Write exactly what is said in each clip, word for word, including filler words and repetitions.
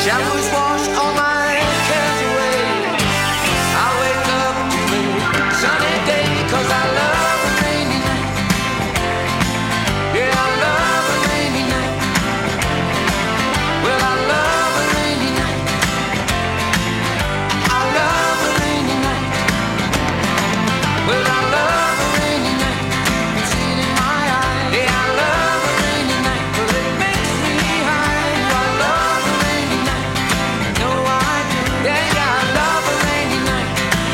Showers wash all my cares away. I wake up to a sunny day, 'cause I love a rainy night. Yeah, I love a rainy night. Well, I love a rainy night. I love a rainy night. Well, I love a rainy night. It's in my eyes. Yeah, I love a rainy night, 'cause it makes me high. I love a rainy night. No, I do. Yeah, yeah, I love a rainy night.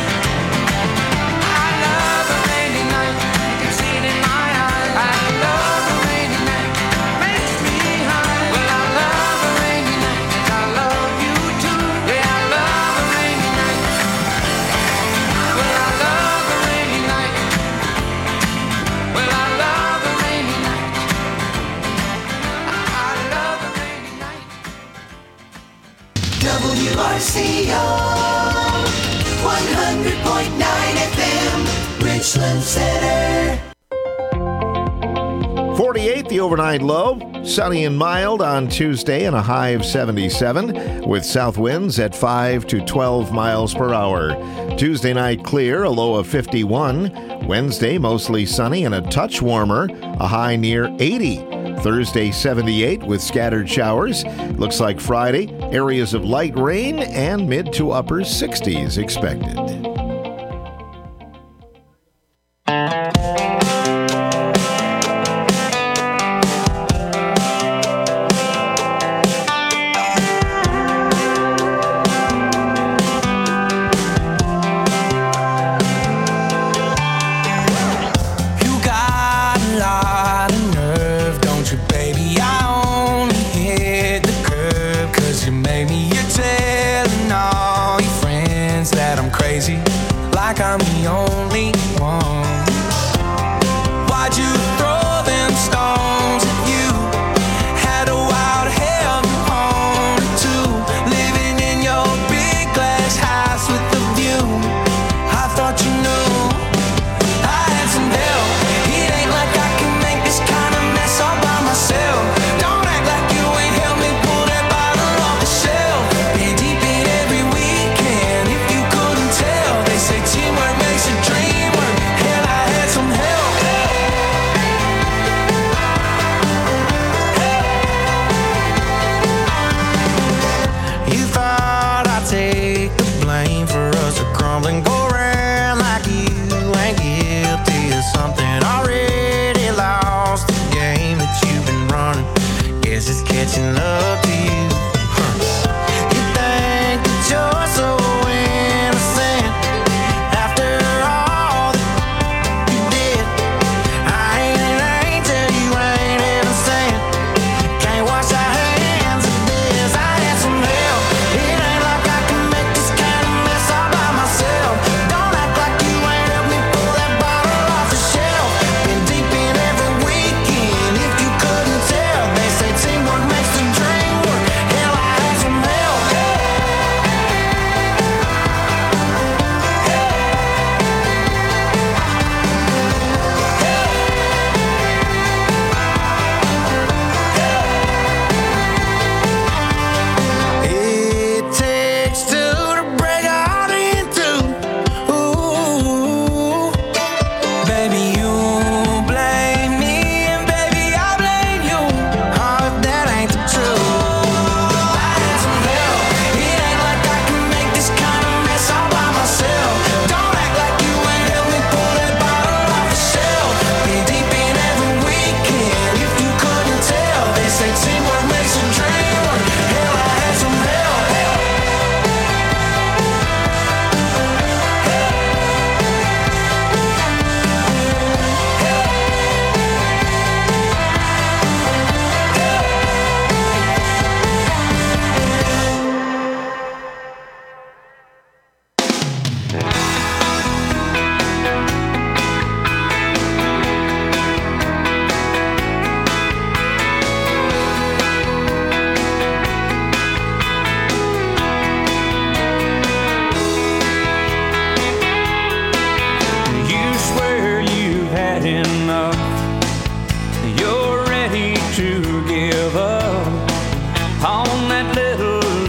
I love a rainy night. You can see it in my eyes. I love a rainy night. Makes me high. Well, I love a rainy night. I love you too. Yeah, I love a rainy night. Well, I love a rainy night. Well, I love a rainy night. I love a rainy night. W R C O one hundred point nine F M, Richland Center. forty-eight, the overnight low. Sunny and mild on Tuesday and a high of seventy-seven, with south winds at five to twelve miles per hour. Tuesday night clear, a low of fifty-one. Wednesday mostly sunny and a touch warmer, a high near eighty. Thursday seventy-eight with scattered showers. Looks like Friday, areas of light rain and mid to upper sixties expected. You got a lot of nerve, don't you, baby? I only hit the curb 'cause you made me. You're telling all your friends that I'm crazy, like I'm the only one. Why'd you throw them stones at you? Had a wild hell on it too, living in your big glass house with the view. I thought you knew I had some help. It ain't like I can make this kind of mess all by myself. Don't act like you ain't helped me pull that bottle off the shelf. Been deep in every weekend, if you couldn't tell. They say teamwork makes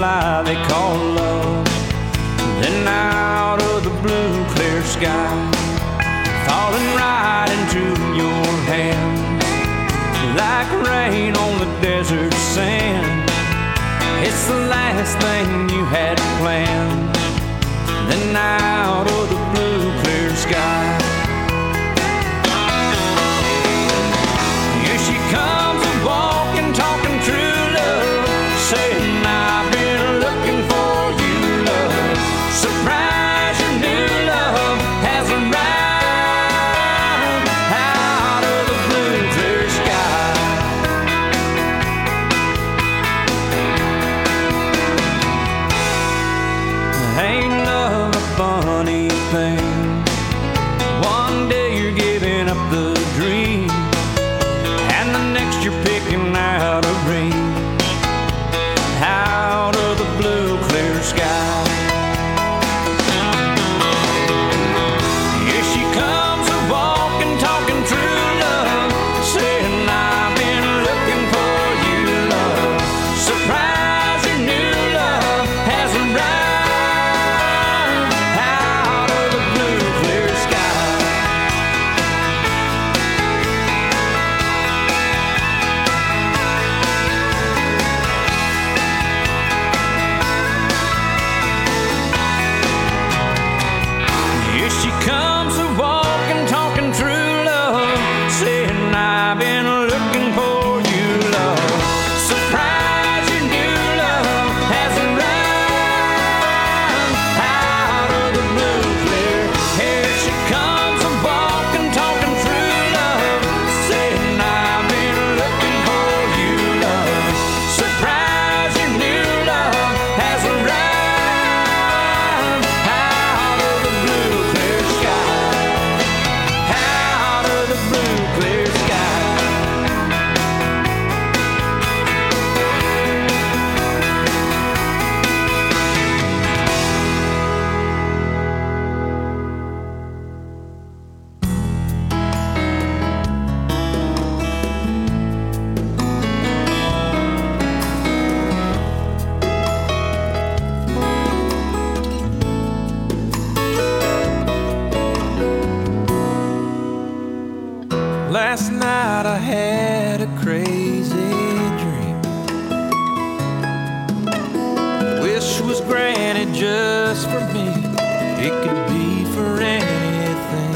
lie they call love. Then out of the blue clear sky, falling right into your hands, like rain on the desert sand. It's the last thing you had planned. Then out of the blue clear sky, here she comes a walking, talking true love, saying I've been looking for you, love. Surprise, your new love has arrived out of the blue clear sky. Ain't love a funny thing? One day you're giving up the dream, and the next you're picking out a ring out of the blue clear sky. Here she comes a walking, talking true love, saying I've been looking for you, love. Surprise, your new love has arrived out of the blue clear sky. Here she comes a walking, talking true love, saying I've been looking for you, love. Surprise, your new love has arrived out of the blue clear. Here she comes a walking, talking true love, saying I've been looking for you, love. Surprise, your new love has arrived out of the blue clear sky, out of the blue clear sky. Last night I had a crazy dream. Wish was granted just for me. It could be for anything.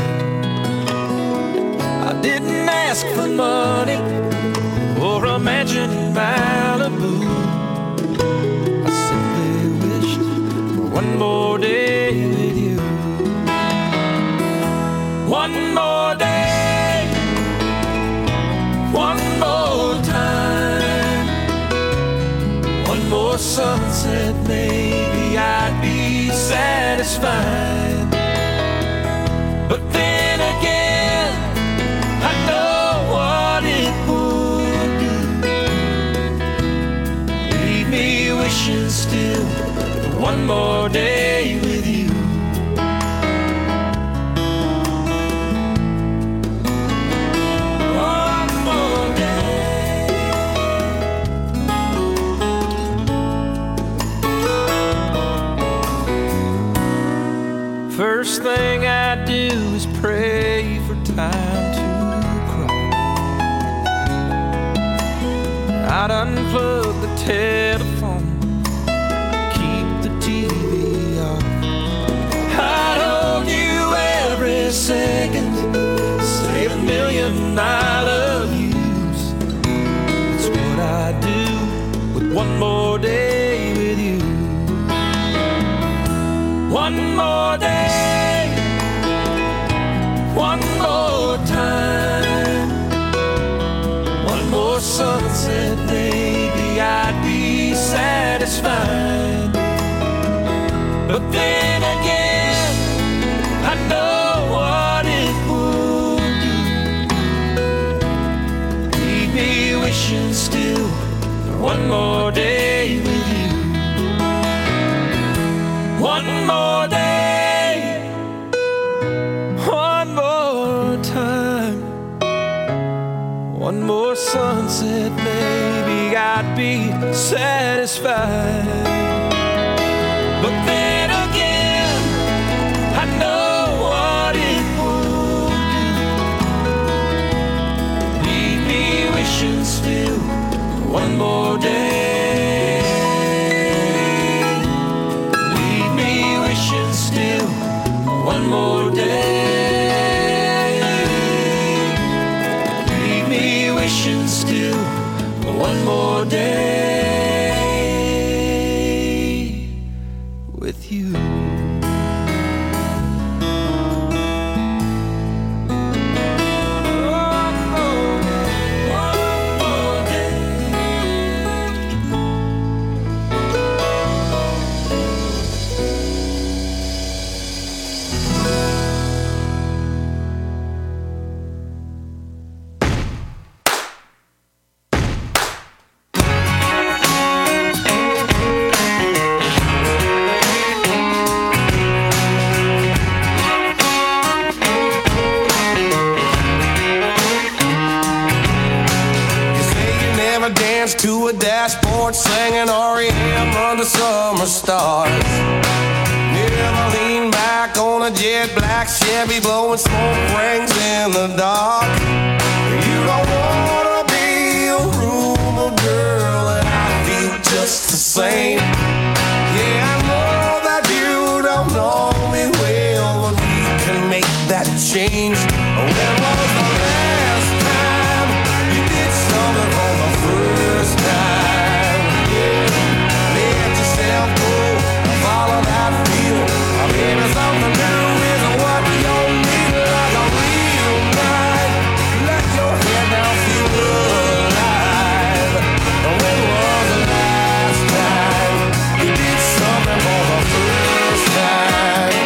I didn't ask for money or a mansion in Malibu. I simply wished for one more day with you. One more day, one more time, one more sunset, maybe I'd be satisfied. But then again, I know what it would do. Leave me wishing still for one more day with you. One more day. First thing I do is pray for time to cry. I'd unplug the telephone, keep the T V off. I'd hold you every second, say a million I love yous. That's what I do with one more day with you. One more day, one more time, one more sunset, maybe I'd be satisfied. But then again, I know what it would do. Leave me wishing still for one more day with you. One more day, one more time, one more sunset, maybe I'd be satisfied. one more day. Leave me wishing still one more day. Leave me wishing still one more day with you. To a dashboard singing R E M under summer stars. Never lean back on a jet black Chevy blowing smoke rings in the dark. You don't wanna be a rumor girl, and I feel just the same. Yeah, I know that you don't know me well, but we can make that change. When was the last time you did something for the first time? Yeah, let yourself go and follow that feeling. Maybe something new isn't what you need, like a real night. Let your head down, feel alive. When was the last time you did something for the first time?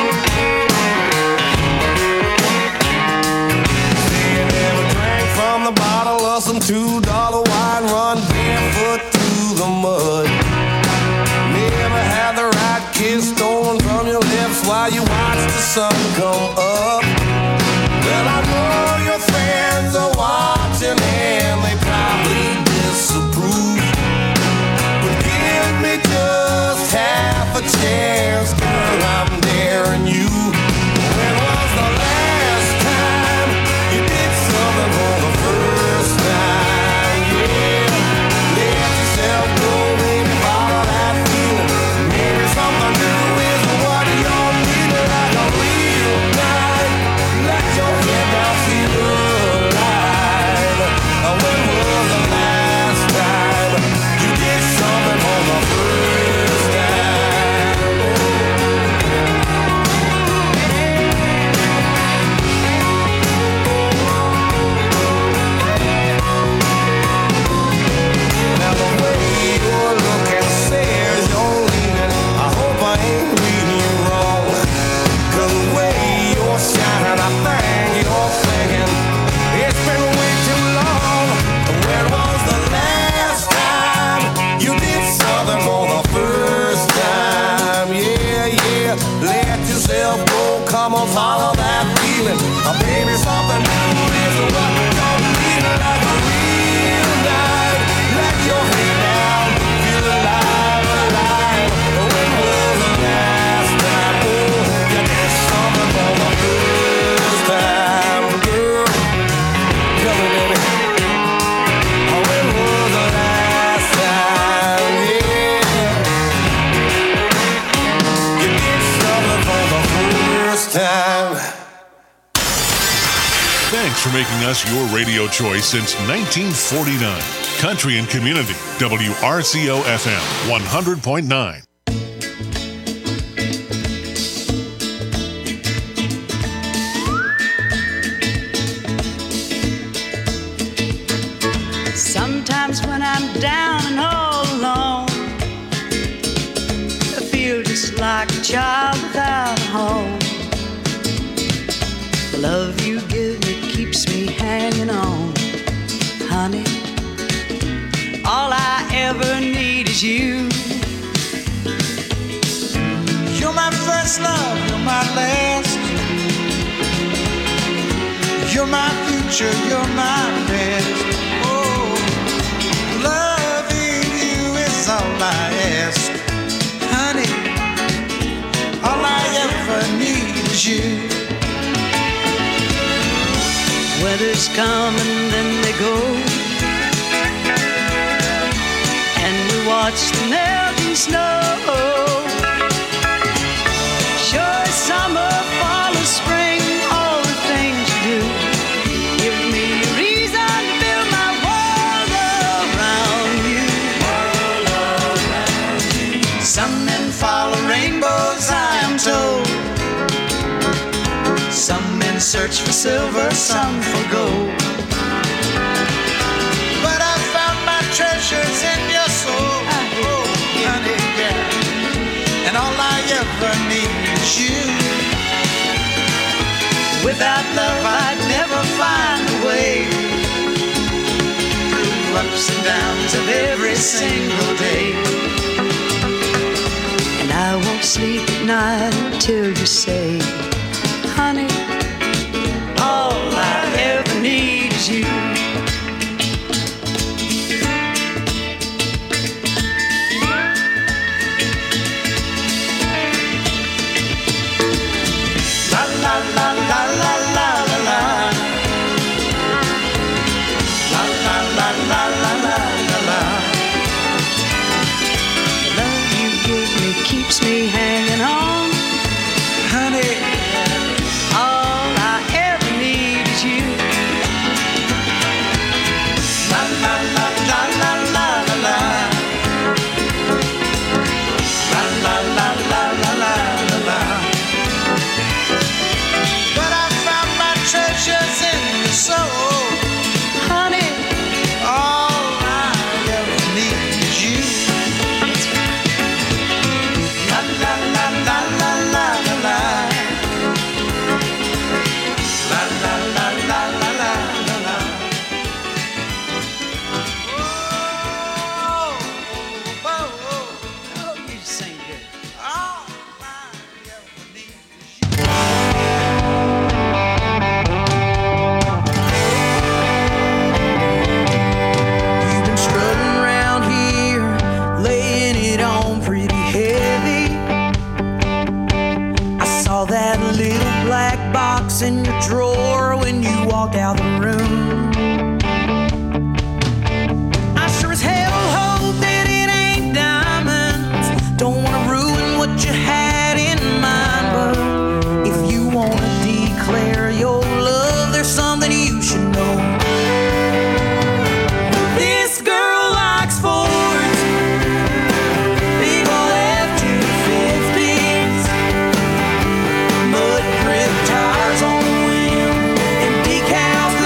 See, you never drank from the bottle of some two dollar wine, run barefoot through the mud. Never had the right kiss stolen from your lips while you watch the sun come up. Well, I know your friends are watching and they probably disapprove, but give me just half a chance, girl, I'm daring you. When was the last time you did something for the first time? Yeah, let yourself go, baby, follow that feeling. Maybe something new is what you need, like a real night. Let your head down, feel alive. When was the last time you did something for the first time? Now the way you're looking says you're leaving. I hope I ain't reading you wrong, 'cause the way you're shining, I think you're thinking it's been way too long. When was the last time you did something for the first time? Yeah, yeah, let yourself go, come on, follow that feeling. Uh, Baby, something new is what you need, like a real night. Let your head down, feel alive, alive. When was the last time, oh, you did something for the first time, girl? Tell me, baby. Oh, when was the last time, yeah, you did something for the first time? Thanks for making us your radio choice since nineteen forty-nine. Country and Community, W R C O F M, one hundred point nine. Sometimes when I'm down and all alone, I feel just like a child without a home. The love you give me keeps me hanging on, honey. All I ever need is you. You're my first love, you're my last. You're my future, you're my best. Oh, loving you is all I ask, honey. All I ever need is you. Weathers come and then they go. much the melting snow. Sure as summer, fall, or spring, all the things you do give me a reason to build my world around you. Some men follow rainbows, I am told. Some men search for silver, some for gold. But I found my treasures in your soul, oh, honey, yeah. And all I ever need is you. Without love, I'd never find a way through ups and downs of every single day. And I won't sleep at night until you say, honey, all I ever need is you. La la la la la la la la. La la la la la la la la. The love you give me keeps me hanging on, honey. All I ever need is you. La la la la la la la la. La la la la la la la la. But I found my treasures in your soul, Honey, all I ever need is you. la la la la la la la la. La la la la la la la la. Oh, oh, oh, Oh, you sing good. all I ever need is you. You've been strutting around here, laying it on pretty heavy. I saw that little black box in your drawer when you walked out the room. I sure as hell hope that it ain't diamonds. Don't wanna ruin what you had in mind, but if you wanna declare your love, there's something you should know. This girl likes Fords, big ol' F two fifties, mud grip tires on the wheel, and decals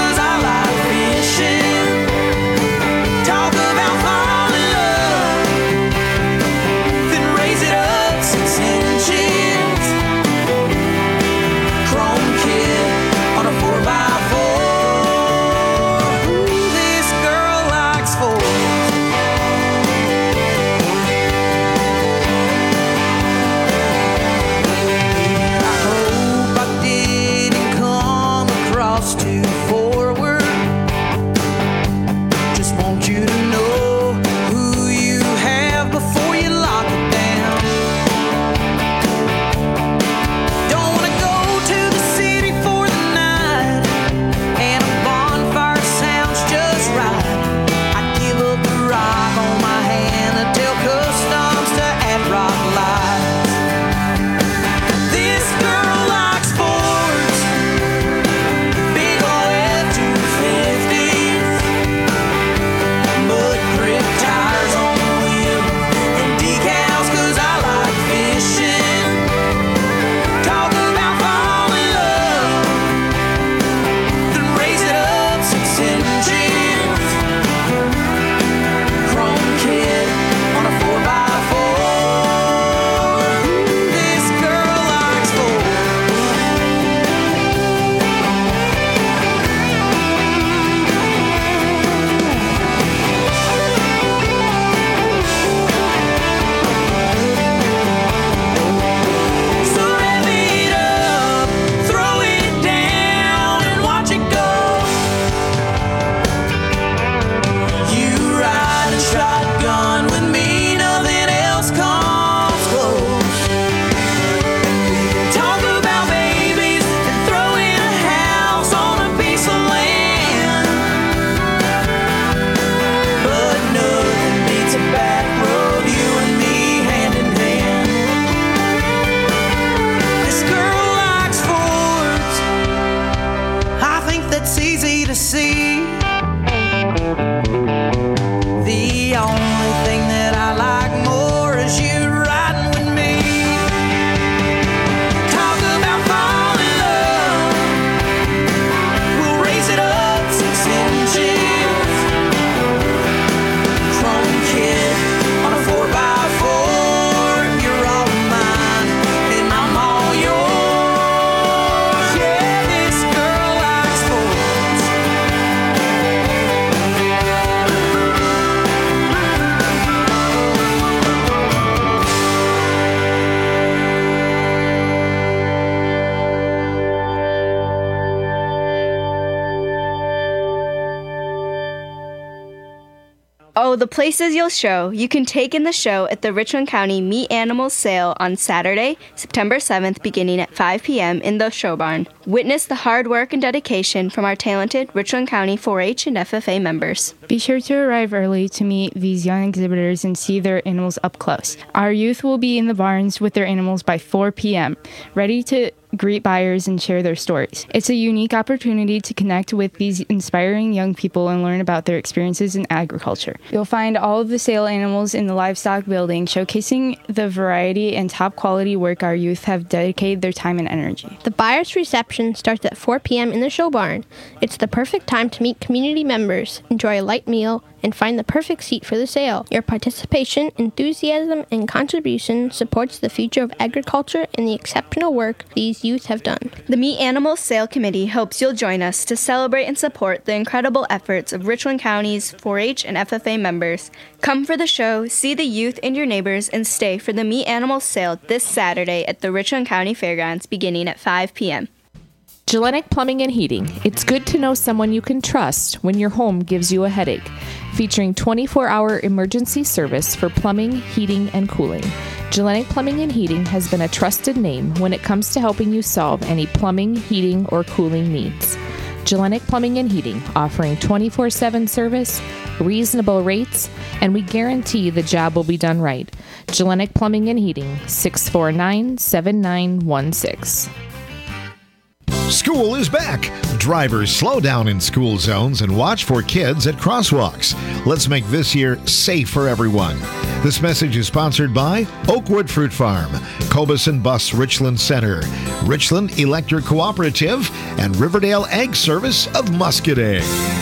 Oh, the places you'll show. You can take in the show at the Richland County Meet Animals Sale on Saturday, September seventh, beginning at five p.m. in the show barn. Witness the hard work and dedication from our talented Richland County four H and F F A members. Be sure to arrive early to meet these young exhibitors and see their animals up close. Our youth will be in the barns with their animals by four p.m., ready to greet buyers and share their stories. It's a unique opportunity to connect with these inspiring young people and learn about their experiences in agriculture. You'll find all of the sale animals in the livestock building, showcasing the variety and top quality work our youth have dedicated their time and energy. The buyer's reception starts at four p.m. in the show barn. It's the perfect time to meet community members, enjoy a light meal, and find the perfect seat for the sale. Your participation, enthusiasm, and contribution supports the future of agriculture and the exceptional work these youth have done. The Meet Animals Sale Committee hopes you'll join us to celebrate and support the incredible efforts of Richland County's four H and F F A members. Come for the show, see the youth and your neighbors, and stay for the Meet Animals Sale this Saturday at the Richland County Fairgrounds beginning at five p.m. Gellenic Plumbing and Heating. It's good to know someone you can trust when your home gives you a headache. Featuring twenty-four hour emergency service for plumbing, heating, and cooling. Gellenic Plumbing and Heating has been a trusted name when it comes to helping you solve any plumbing, heating, or cooling needs. Gellenic Plumbing and Heating, offering twenty-four seven service, reasonable rates, and we guarantee the job will be done right. Gellenic Plumbing and Heating, six four nine, seven nine one six. School is back. Drivers, slow down in school zones and watch for kids at crosswalks. Let's make this year safe for everyone. This message is sponsored by Oakwood Fruit Farm, Cobus and Bus Richland Center, Richland Electric Cooperative, and Riverdale Ag Service of Muscadet.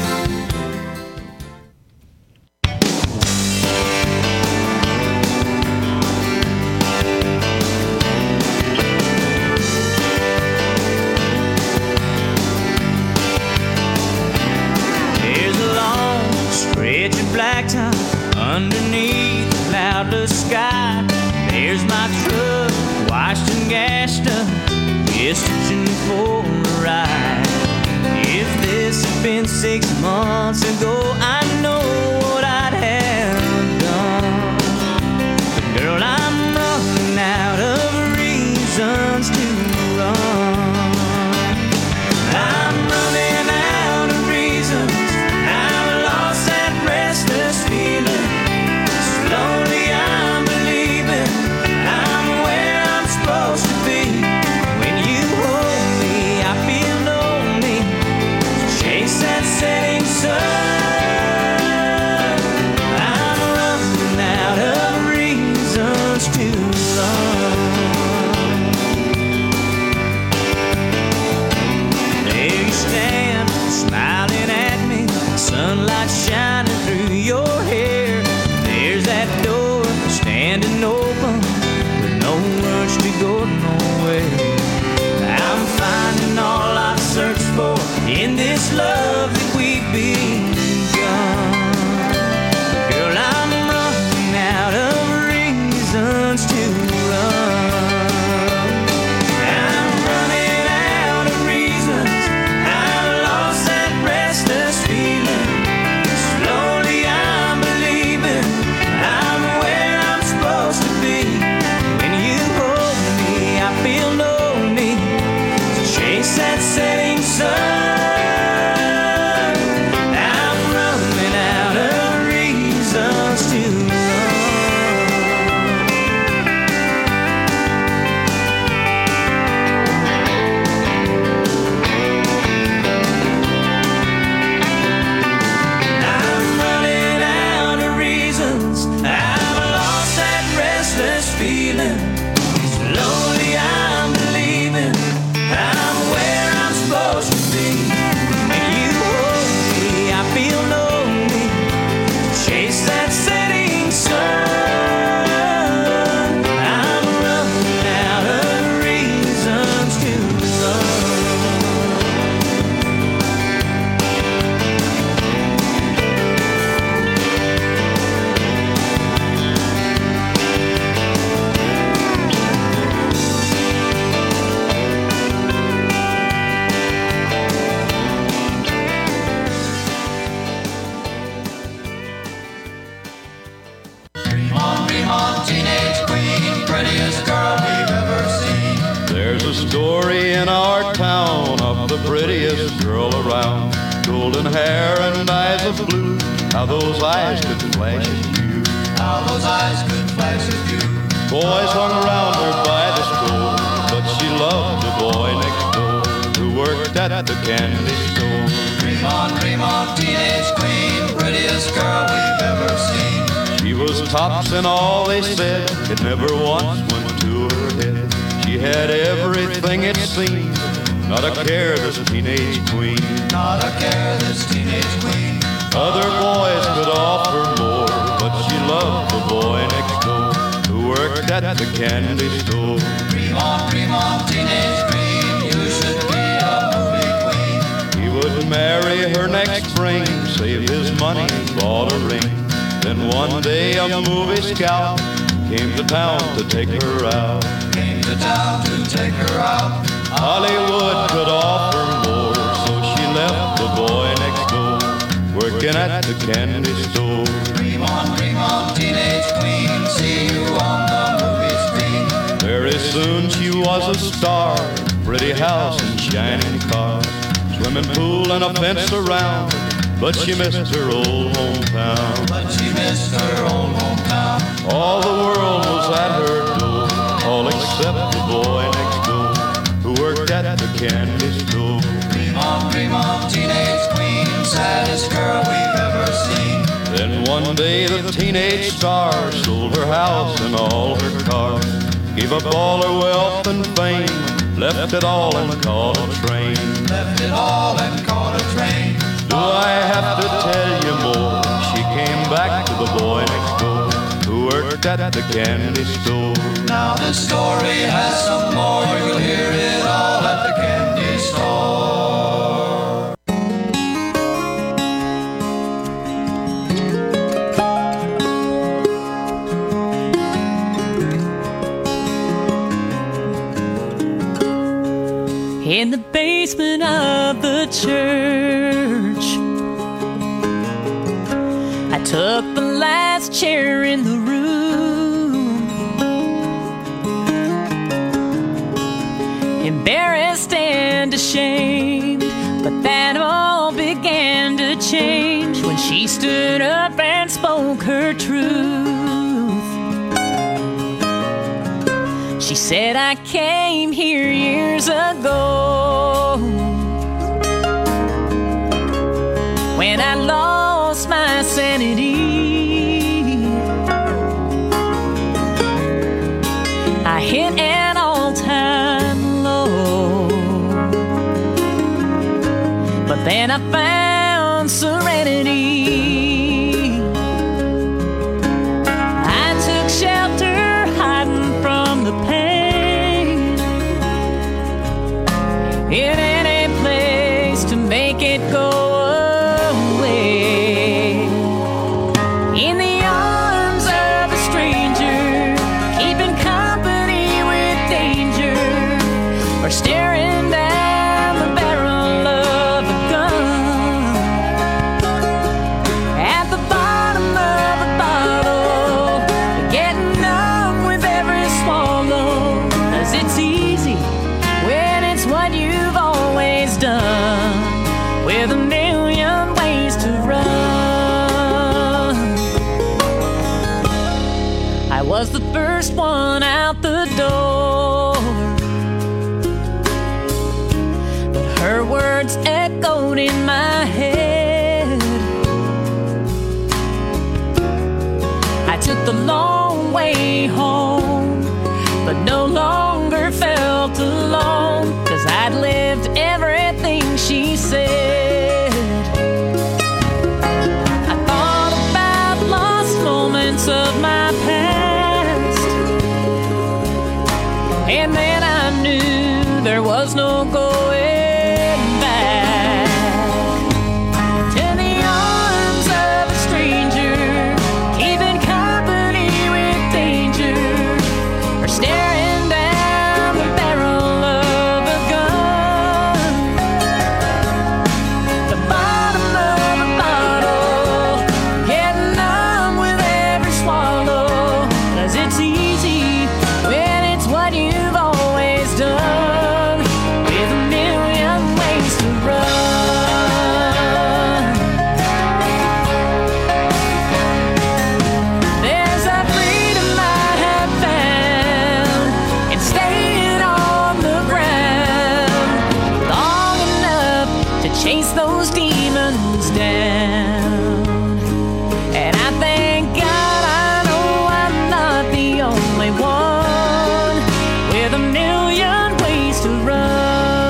Underneath the cloudless sky, there's my truck, washed and gassed up, itching for a ride. If this had been six months ago, I know what I'd have done. But girl, I'm running out of reasons to run. I'm running out of reasons. I've lost that restless feeling. Slowly I'm believing I'm where I'm supposed to be. When you hold me, I feel lonely. Chase that setting sun. I'm running out of reasons to run. There you stand, smiling at me, sunlight shining through your hair. There's that door standing open with no urge to go nowhere. I'm finding all I've searched for in this love that we've begun. Girl, I'm running out of reasons to run. I'm running out of reasons. I've lost that restless feeling. Slowly I'm believing I'm where I'm supposed to be. When you hold me, I feel lonely. Chase that setting sun. I'm running out of reasons to run. I'm running out of reasons. I've lost that restless feeling. Slowly I'm believing I'm where I'm supposed to be. When you hold me, I feel lonely. Chase that setting sun. I'm running out of reasons to run. around. Golden hair and eyes of blue, how those eyes could flash at you. How those eyes could flash at you. Boys hung around her by the store, but she loved the boy next door who worked at the candy store. Dream on, dream on, teenage queen, prettiest girl we've ever seen. She was tops in all they said, it never once went to her head. She had everything it seemed, not a care, this teenage queen. Not a care, this teenage queen. Other boys could offer more, but she loved the boy next door who worked at the candy store. Dream on, dream on, teenage queen, you should be a movie queen. He would marry her next spring, save his money, bought a ring. Then one day a movie scout came to town to take her out. Came to town to take her out. Hollywood could offer more, so she left the boy next door, working at the candy store. Dream on, dream on, teenage queen, see you on the movie screen. Very soon she was a star, pretty house and shining cars, swimming pool and a fence around, but she missed her old hometown. But she missed her old hometown. All the world was at her door, all except the boy next door who worked at the candy store. Dream on, dream on, teenage queen, saddest girl we've ever seen. Then one day the teenage star sold her house and all her cars, gave up all her wealth and fame, left it all and caught a train. Left it all and caught a train. Do I have to tell you more? She came back to the boy next door who worked at the candy store. Now the story has some more, you'll hear it all at the candy store. In the basement of the church, I took the last chair in the room. Embarrassed and ashamed, but that all began to change when she stood up and spoke her truth. She said, I came here years ago when I lost my sanity. I hit an all-time low, but then I found serenity. I took shelter hiding from the pain in any place to make it go away. In the arms of a stranger, keeping company with danger, or staring down the barrel of a gun. At the bottom of a bottle, getting numb with every swallow, 'cause it's easy when it's what you've always done, with a million ways to run. I was the first one out the door, but her words echoed in my head. I took the long way home, but no longer felt alone, 'cause I'd lived everything she said. I thought about lost moments of my past, and then I knew there was no going back. To the arms of a stranger, keeping company with danger, or staring down the barrel of a gun. The bottom of a bottle, getting numb with every swallow, 'cause it's easy when it's what you've always done, with a million with a million ways to run.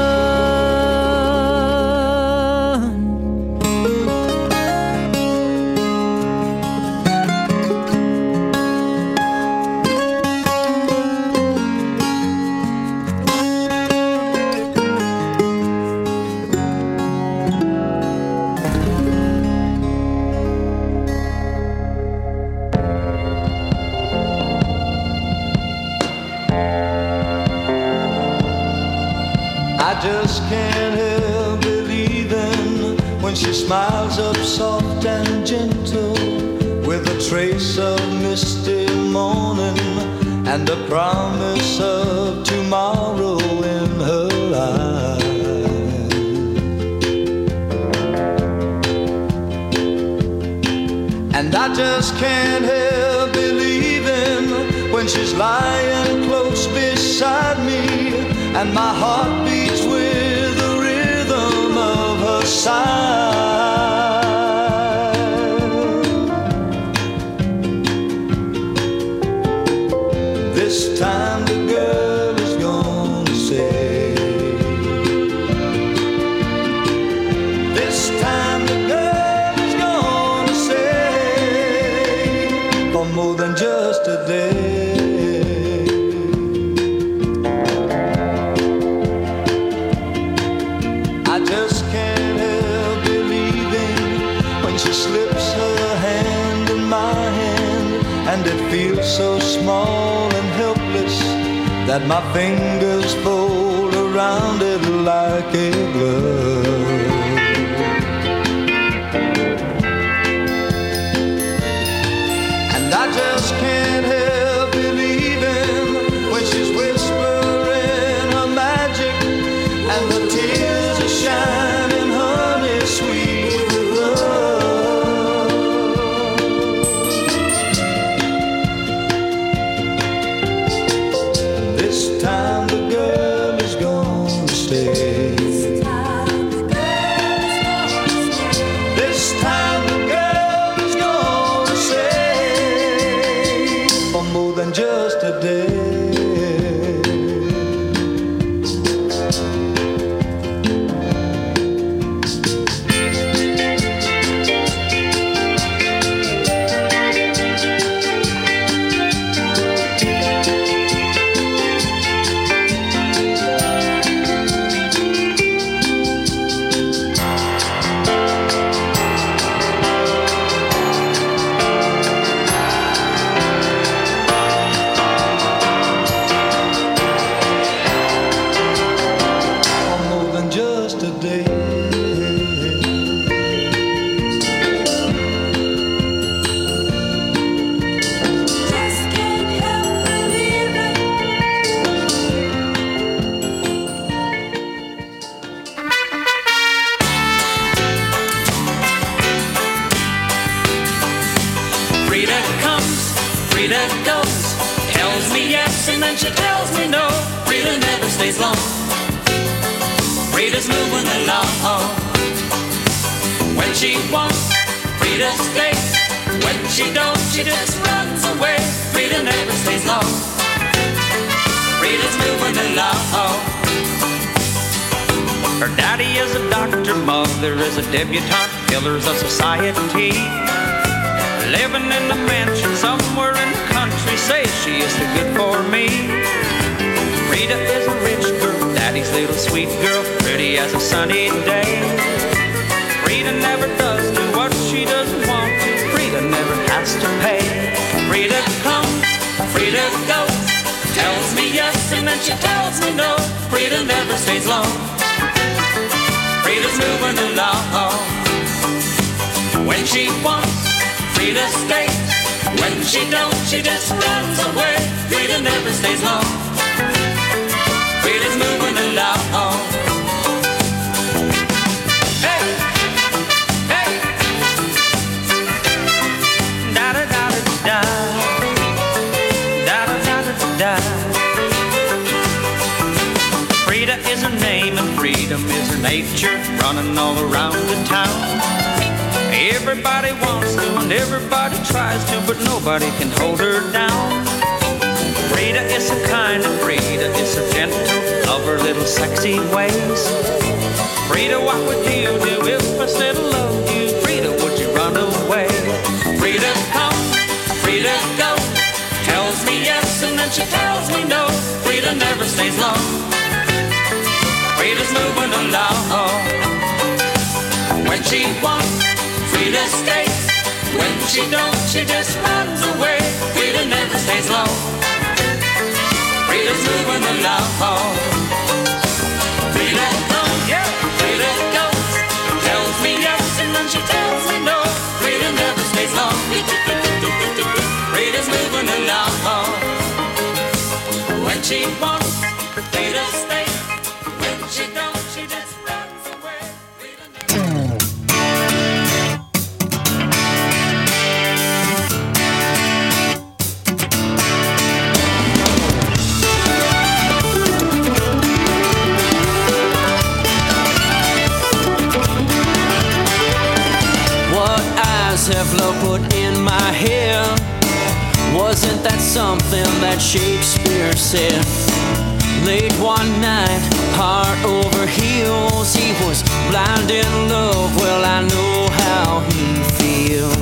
I just can't help believing when she smiles up soft and gentle with a trace of misty morning and a promise of tomorrow in her eyes. And I just can't help believing when she's lying close beside me and my heart beats with the rhythm of her sigh. This time the girl is gonna say, this time the girl is gonna say, for more than just a day. And it feels so small and helpless that my fingers fold around it like a glove. And I just can't help believing when she's whispering her magic and the tears are shining honey sweet with love. This time the girl is gonna stay. This time the girl is gonna stay. This time the girl is gonna stay for more than just a day. Frida comes, Frida goes, tells me yes and then she tells me no. Frida never stays long. Frida's moving along. When she wants, Frida stays. When she don't, she just runs away. Frida never stays long. Frida's moving along. Her daddy is a doctor, mother is a debutante, pillars of society. Living in a mansion somewhere in the country, say she is too good for me. Frida is a rich girl, daddy's little sweet girl, pretty as a sunny day. Frida never does do what she doesn't want to. Frida never has to pay. Frida comes, Frida goes, tells me yes and then she tells me no. Frida never stays long. Frida's moving along. When she wants, Frida stays. When she don't, she just runs away. Frida never stays long. Frida's moving along. Hey, hey, da da da da da, da da da da da. Frida is her name and freedom is her nature, running all around the town. Everybody wants to and everybody tries to, but nobody can hold her down. Frida is so kind and Frida is so crazy ways. Frida, what would you do if I said I love you? Frida, would you run away? Frida, come, Frida, go. Tells me yes and then she tells me no. Frida never stays long. Frida's moving along. When she wants, Frida stays. When she don't, she just runs away. Frida never stays long. Frida's moving along. Frida comes, yeah, Frida goes. Tells me yes and then she tells me no. Frida never stays long. Frida's moving along. When she wants, Frida stays. When she don't, she just runs away. What eyes have love put in my hair? Wasn't that something that Shakespeare said? Late one night, heart over heels, he was blind in love. Well, I know how he feels.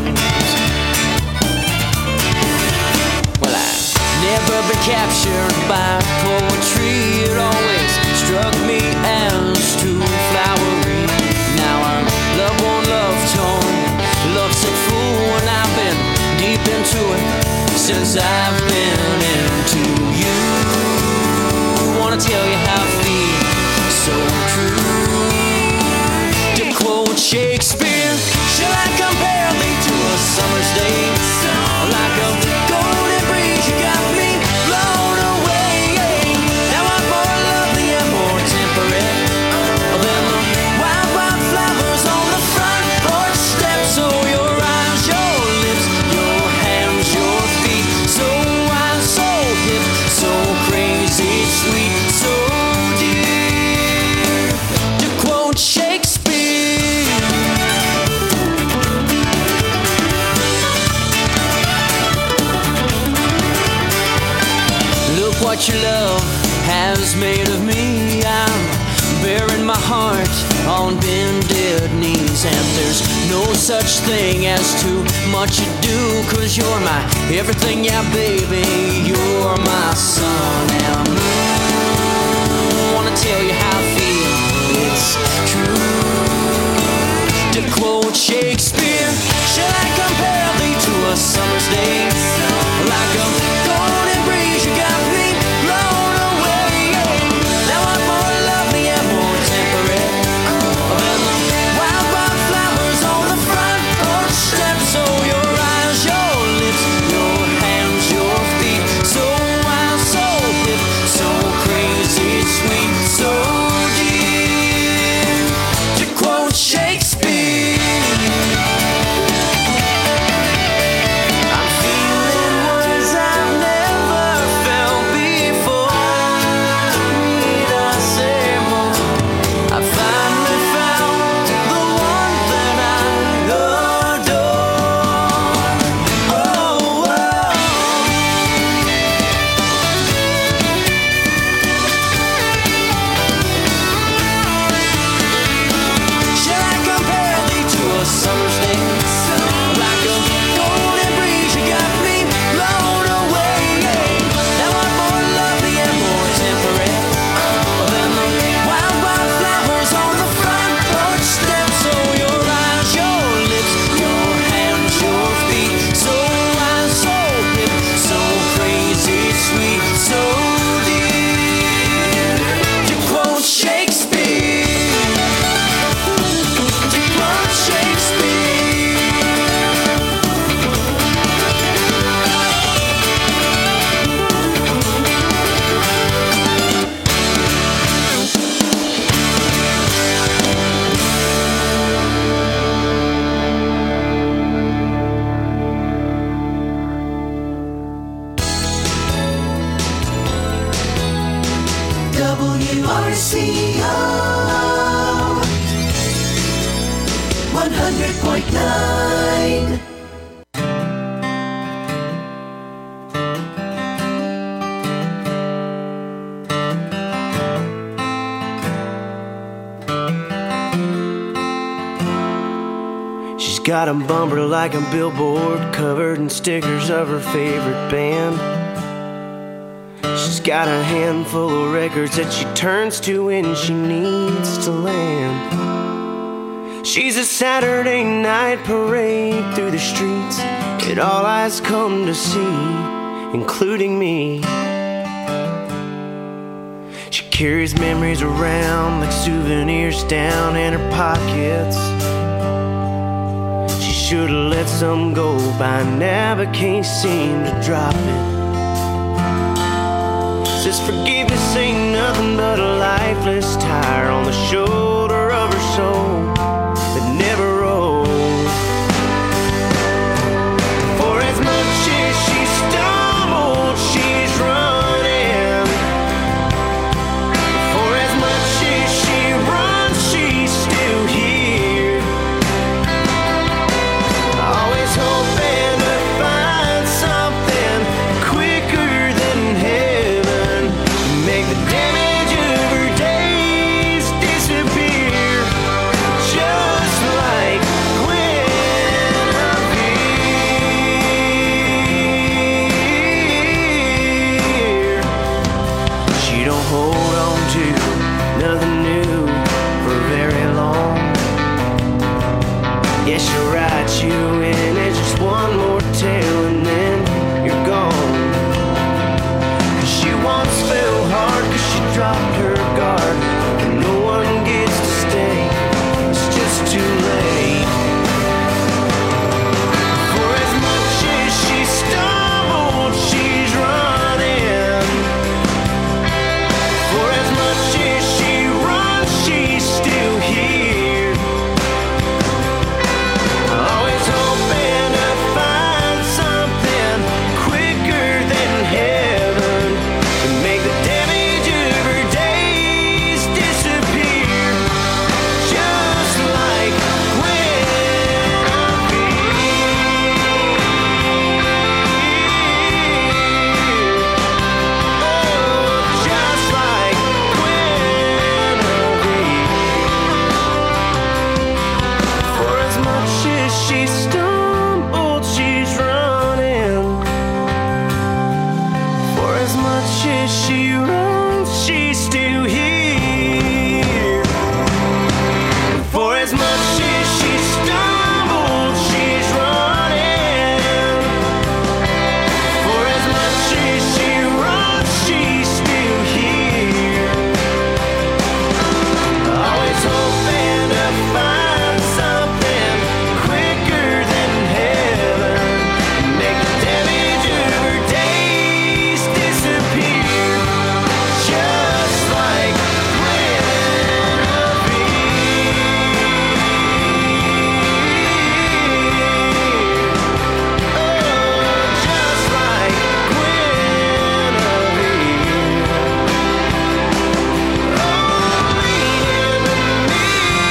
Well, I've never been captured by poetry. It always struck me as too flowery. Now I'm love one, love torn, love sick fool, and I've been deep into it since I've been into you. Wanna tell you how I feel, so true. To quote Shakespeare, shall I compare thee to a summer's day? Like a golden breeze, you got me blown away. Now I'm more lovely and more temperate than the wild, wild flowers on the front porch steps. So your eyes, your lips, your hands, your feet, so wild, so hip, so crazy, sweet, so dear. To quote Shakespeare. Look what your love has made of me. I'm bearing my heart on bended knees, and there's no such thing as too much ado, 'cause you're my everything, yeah baby, you're my sun and moon. Wanna tell you how I feel, it's true. To quote Shakespeare, shall I compare thee to a summer's day? Like a golden breeze, you got me blown away. Now I'm more lovely and more temperate than the wild, wild flowers on the front porch steps. So your eyes, your lips, your hands, your feet, so wild, so hip, so crazy, sweet, so dear. To quote Shakespeare. I'm feeling words I've never felt before. Need I say more? I finally found the one that I adore. Oh, oh. Shall I compare thee to a summer's day? Like a golden breeze, you got me blown away. Now I'm more lovely and more temperate than the wild, wild flowers on the front porch steps. So your eyes, your lips, your hands, your feet, so wild, so hip, so crazy, sweet, so dear. To quote Shakespeare. To quote Shakespeare. W R C O one hundred point nine. got a bumper like a billboard covered in stickers of her favorite band. She's got a handful of records that she turns to when she needs to land. She's a Saturday night parade through the streets that all eyes come to see, including me. She carries memories around like souvenirs down in her pockets. She should've let some go by now, but can't seem to drop it. Says forgiveness ain't nothing but a lifeless tire on the shoulder of her soul that never rolls. For as much as she stumbled, she's running. For as much as she runs, she's still here. Always hoping to find something quicker than heaven, make the damage of her days disappear, just like Guinevere. She don't hold on to nothing new for very long. Yeah, she'll write you in as just one more tale and then you're gone. Cause she once fell hard cause she dropped her guard, and no one gets to stay, it's just too late. For as much as she stumbled, she's running. For as much as she runs, she's still here. Always hoping to find something quicker than heaven to make the damage of her days disappear, just like Guinevere. Oh, just like Guinevere. For as much as she stumbled, she's running. For as much as she runs, she's still here. For as much as she stumbled, she's running. For as much as she runs, she's still here. Always hoping to find something quicker than heaven, make the damage of her days disappear, just like Guinevere. Oh, just like Guinevere. Oh, lean into me,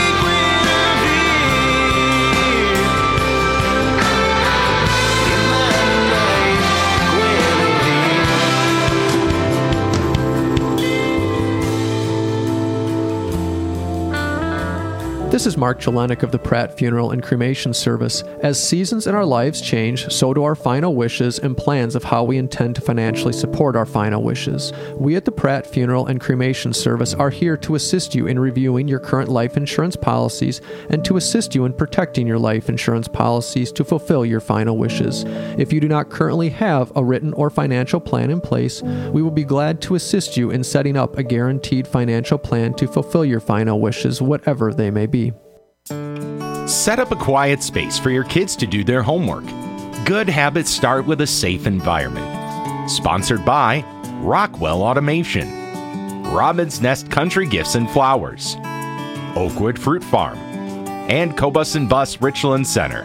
This is Mark Jelenik of the Pratt Funeral and Cremation Service. As seasons in our lives change, so do our final wishes and plans of how we intend to financially support our final wishes. We at the Pratt Funeral and Cremation Service are here to assist you in reviewing your current life insurance policies and to assist you in protecting your life insurance policies to fulfill your final wishes. If you do not currently have a written or financial plan in place, we will be glad to assist you in setting up a guaranteed financial plan to fulfill your final wishes, whatever they may be. Set up a quiet space for your kids to do their homework. Good habits start with a safe environment. Sponsored by Rockwell Automation, Robin's Nest Country Gifts and Flowers, Oakwood Fruit Farm, and Cobus and Bus Richland Center.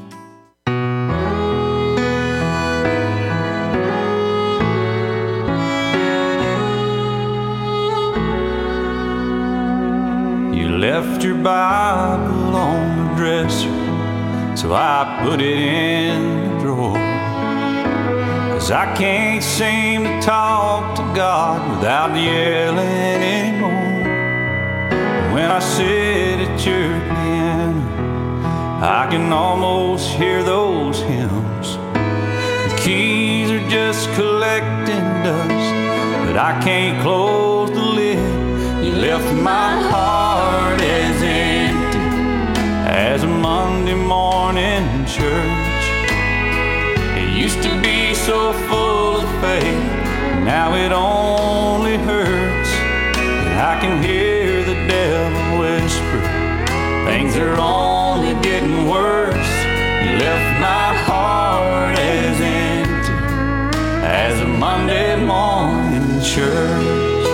Left your Bible on the dresser, so I put it in the drawer. Cause I can't seem to talk to God without yelling anymore. When I sit at your piano, I can almost hear those hymns. The keys are just collecting dust, but I can't close the lid. You left my heart as empty as a Monday morning church. It used to be so full of faith, now it only hurts. I can hear the devil whisper, things are only getting worse. You left my heart as empty as a Monday morning church.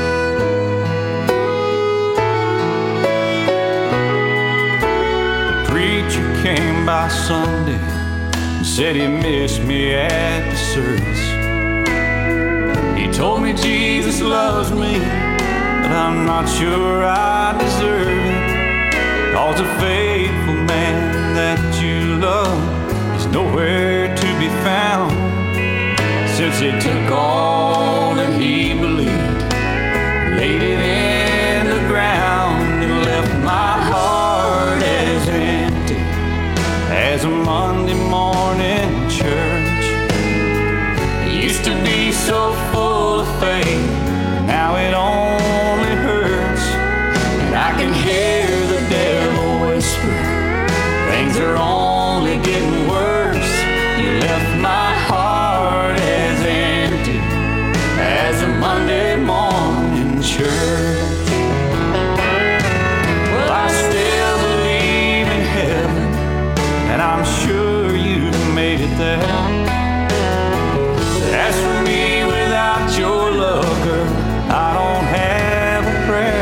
The preacher came by Sunday and said he missed me at the service. He told me Jesus loves me, but I'm not sure I deserve it. Cause a faithful man that you love is nowhere to be found. Since he took all that he believed, laid it in the ground, and left my heart as empty as a Monday morning church. It used to be so full of faith, now it only hurts. And I can hear the devil whisper, things are only getting worse. You left my heart as empty as a Monday morning church. Well, I still believe in heaven, and I'm sure you've made it there. As for me, without your love, girl, I don't have a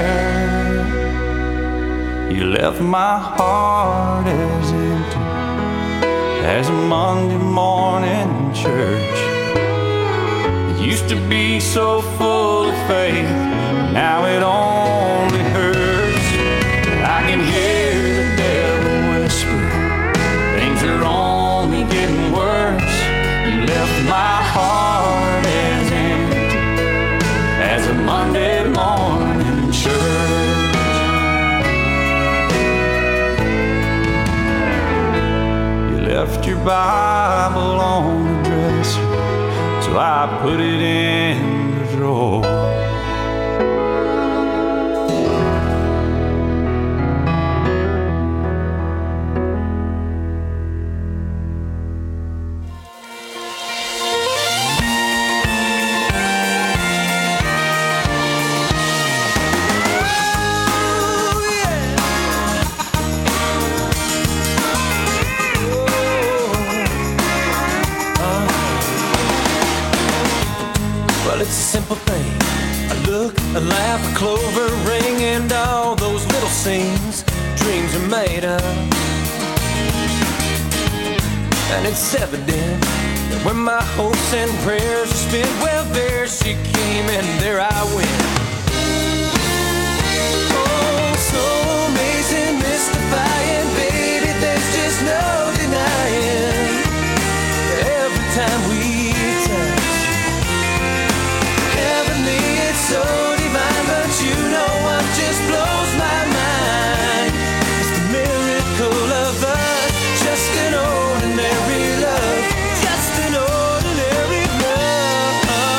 prayer. You left my heart as empty as a Monday morning church. It used to be so full of faith, now it only hurts. I can hear the devil whisper, things are only getting worse. You left my heart as empty as a Monday morning church. You left your Bible on the dresser, so I put it in the drawer. It's a simple thing. I look, I laugh, a clover ring, and all those little scenes dreams are made of. And it's evident that when my hopes and prayers are spent, well, there she came and there I went. Oh, so amazing, mystifying, baby, there's just no denying. Every time we touch, so divine, but you know what just blows my mind. It's the miracle of us, just an ordinary love, just an ordinary love.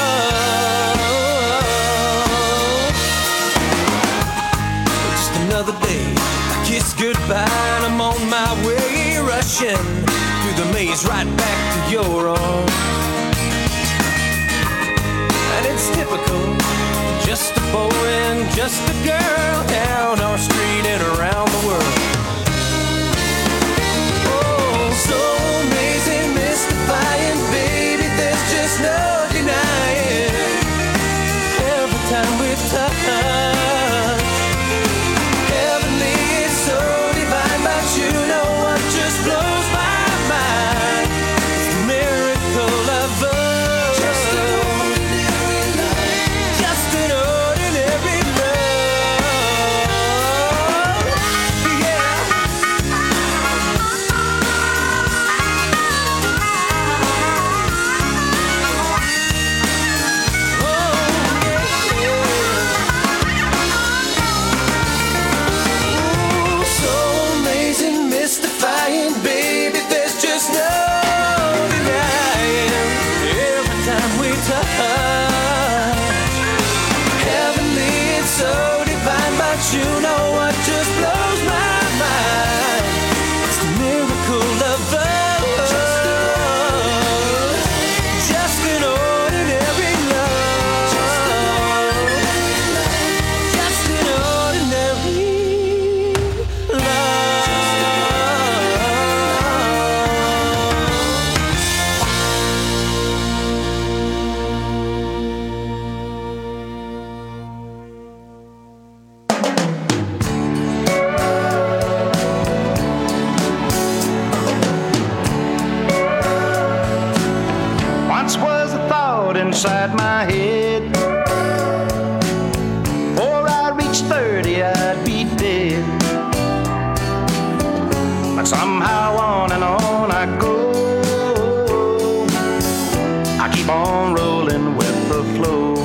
Just another day, I kiss goodbye and I'm on my way, rushing through the maze right back to your arms. And it's typical, just a boy and just a girl down our street and around the world. Oh, so amazing, mystifying, baby, there's just no denying. Every time we touch, heavenly, it's so divine, but you know what just blows my mind. It's the miracle of love. Just an ordinary love. Just an ordinary love. Yeah. you know what just blows my mind? It's the miracle of love. Just an ordinary love. Just an ordinary Once was a thought inside my head. Before I reached thirty, I'd be dead. But somehow on and on I go. I keep on rolling with the flow.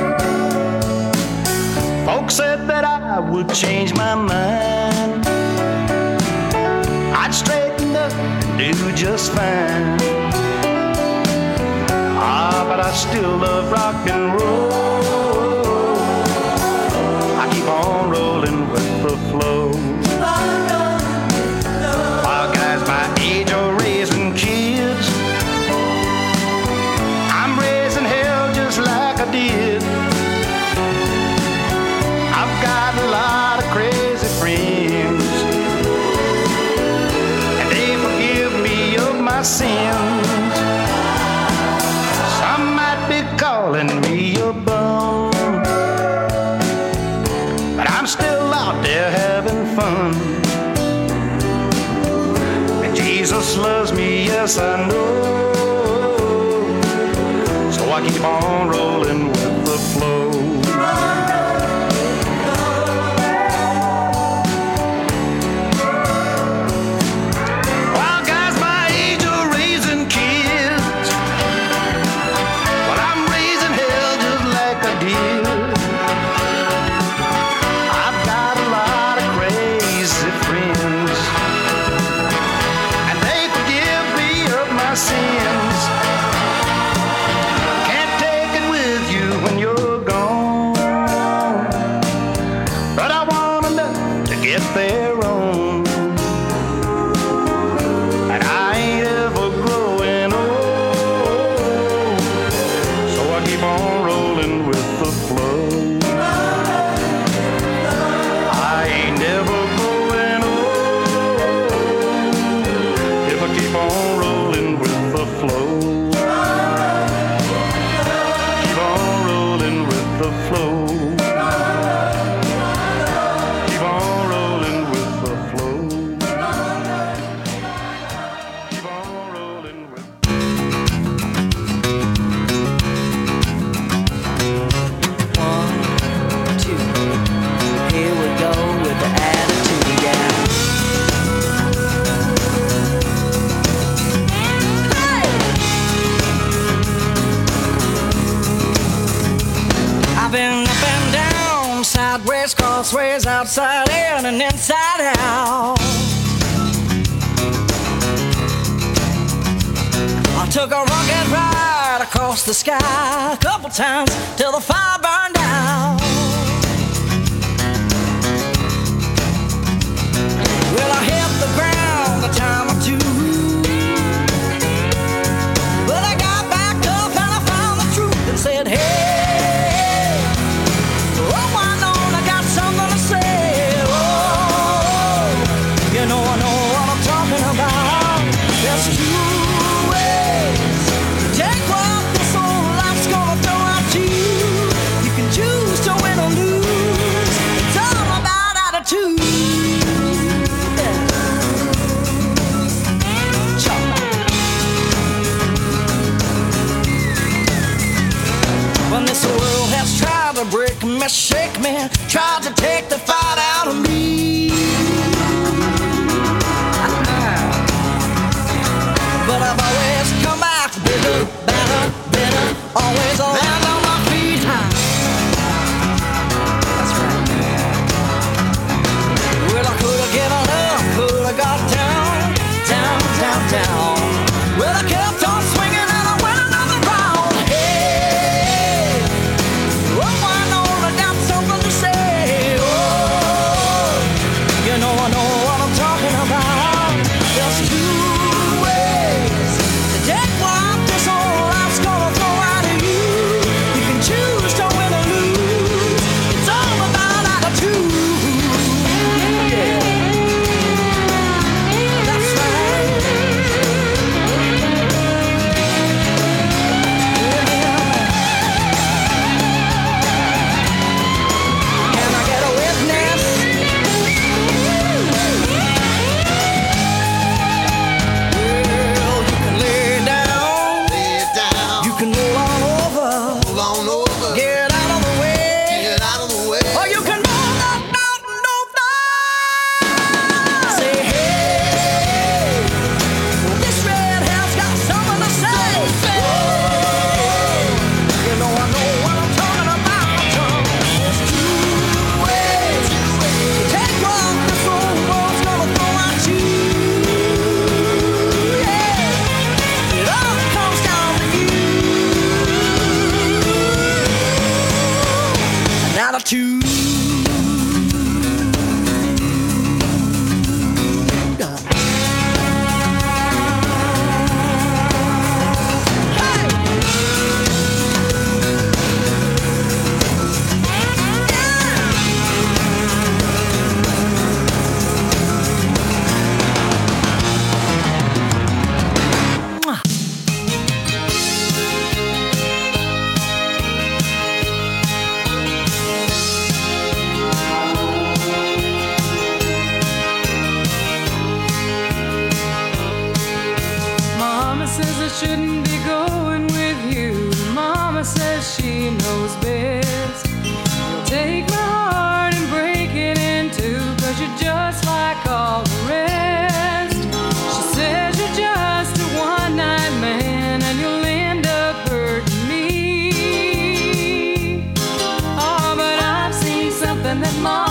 Folks said that I would change my mind. I'd straighten up and do just fine. Ah, but I still love rock and roll. I keep on rolling with the flow. While guys my age are raising kids, I'm raising hell just like I did. I've got a lot of crazy friends, and they forgive me of my sins. Calling me a bum, but I'm still out there having fun. And Jesus loves me, yes I know. So I keep on rolling with the flow. Crossways, outside in and inside out. I took a rocket ride across the sky a couple times till the fire burned out. Well, I hit the ground a time or two, but I got back up and I found the truth and said, hey. Break me, shake me, tried to take the fight out of me. But I've always come back bigger, better, better, always land on my feet high. That's right. Well, I could have given up, could have got down, down, down, down. Well, I kept on swinging and I went another round. Hey, oh, I know I got something to say. Oh. attitude. Mama says I shouldn't be going with you. Mama says she knows best. You'll take my heart and break it in two, 'cause you're just like all the rest. She says you're just a one-night man and you'll end up hurting me. Oh, but I've seen something that Mama